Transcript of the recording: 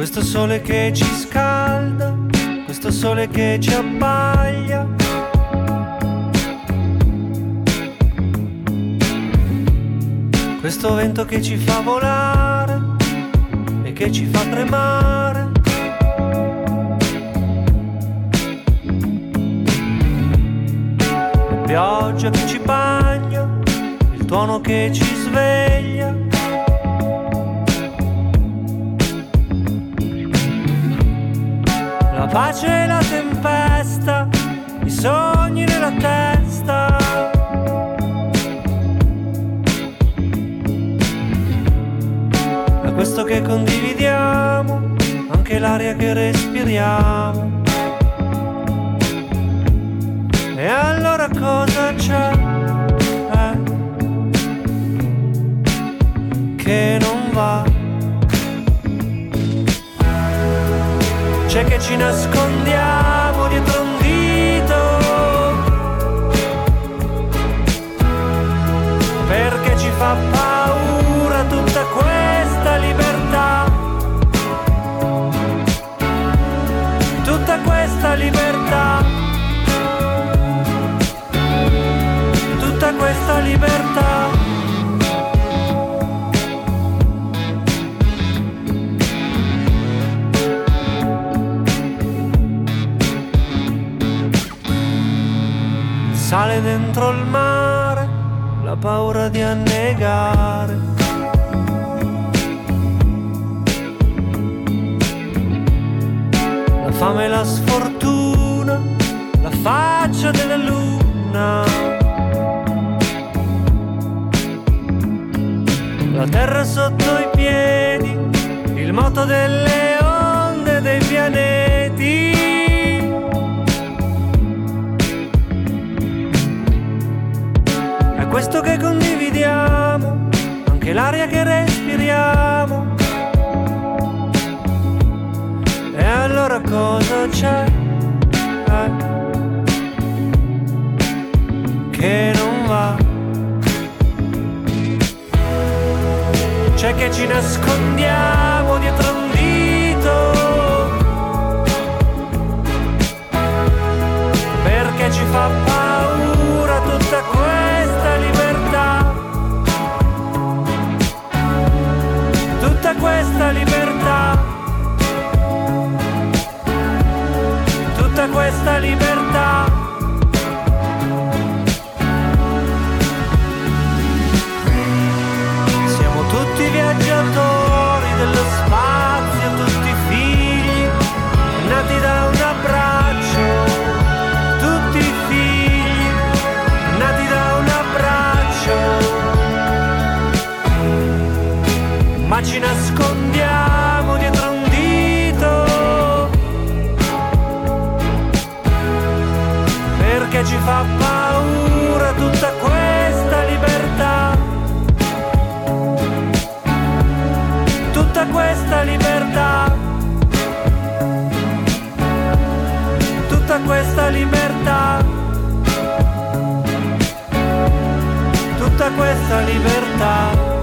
Questo sole che ci scalda, questo sole che ci abbaglia. Questo vento che ci fa volare e che ci fa tremare. La pioggia che ci bagna, il tuono che ci sveglia. La pace e la tempesta, i sogni nella testa. Da questo che condividiamo, anche l'aria che respiriamo. E allora cosa c'è? Che non va. C'è che ci nascondiamo dietro un dito, perché ci fa paura tutta questa libertà. Tutta questa libertà. Tutta questa libertà. Sale dentro il mare la paura di annegare. La fame e la sfortuna, la faccia della luna. La terra sotto i piedi, il moto delle onde dei pianeti. Questo che condividiamo, anche l'aria che respiriamo. E allora cosa c'è? Che non va. C'è che ci nascondiamo dietro un dito, perché ci fa paura tutta questa libertà. Tutta questa libertà. Tutta questa libertà. Siamo tutti viaggiatori dello spazio, tutti figli nati da un abbraccio. Tutti figli nati da un abbraccio. Ma ci nascondiamo dietro un dito, perché ci fa paura tutta questa libertà. Tutta questa libertà. Tutta questa libertà. Tutta questa libertà.